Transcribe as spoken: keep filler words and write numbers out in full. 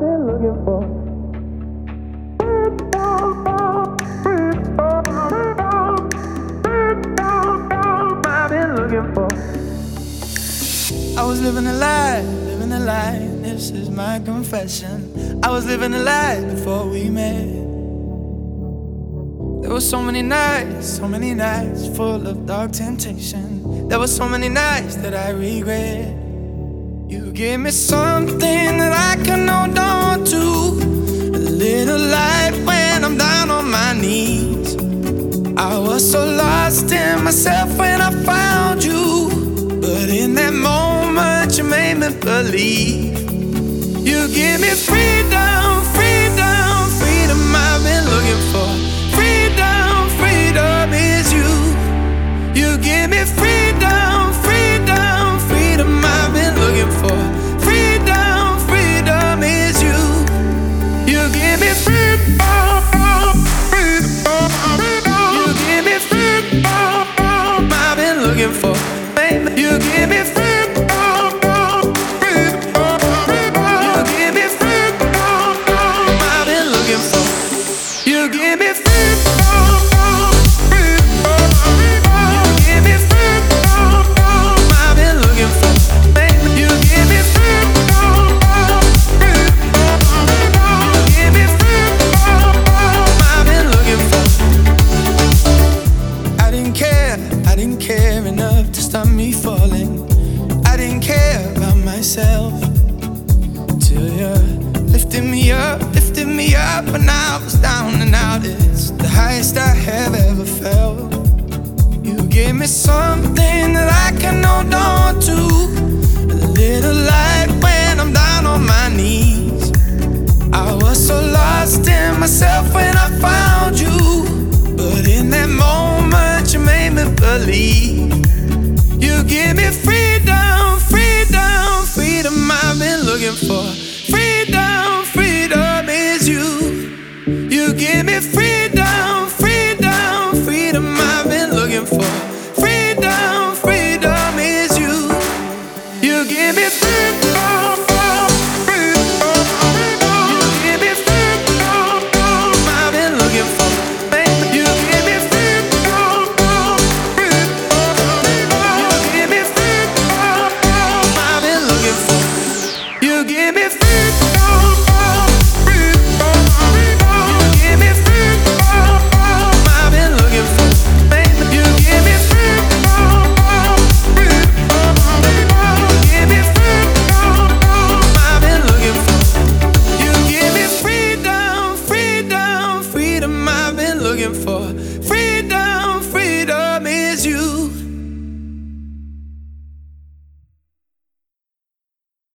been looking for. I've been looking for. I was living a lie, living a lie. This is my confession. I was living a lie before we met. There were so many nights, so many nights full of dark temptation. There were so many nights that I regret. You gave me something that I can hold on to, a little light when I'm down on my knees. I was so lost in myself when I found you, but in that moment you made me believe. You give me freedom, freedom, freedom I've been looking for. Freedom, freedom is you. You give me freedom, freedom, freedom I've been looking for. Freedom, freedom is you. You give me freedom, freedom. You give me freedom I've been looking for. You give me freedom. You give me freedom, you give me freedom, I've been looking for. You give me freedom, you give me freedom, I've been looking for. I didn't care, I didn't care enough to stop me falling. I didn't care about myself till you lifted me up, lifted me up when I was down and out. It's the highest I have ever felt. You gave me something that I can hold on to, a little light when I'm down on my knees. I was so lost in myself when I found you, but in that moment you made me believe. You give me freedom, freedom, freedom I've been looking for. Freedom, freedom is you. You give me freedom, freedom, freedom I've been looking for. Freedom, freedom is you. You give me freedom, freedom. You give me freedom I've been looking for. You give me freedom, freedom. You give me freedom I've been looking for. You give me freedom. Looking for